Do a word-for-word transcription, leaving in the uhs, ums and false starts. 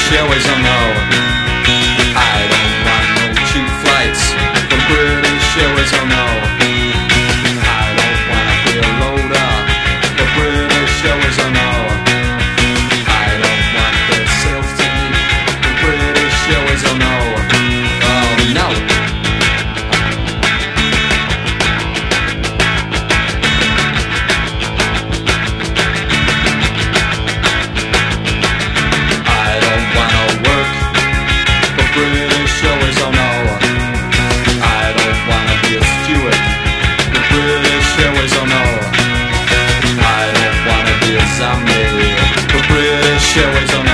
British Airways, oh no. I don't want no cheap flights from British Airways, oh no. I don't wanna be a loader for British Airways, oh no. I don't want the sales team for British Airways, oh no. Oh no. British Airways, oh no. I don't wanna be a steward for British Airways, oh no. I don't wanna be a zombie for British Airways, oh no.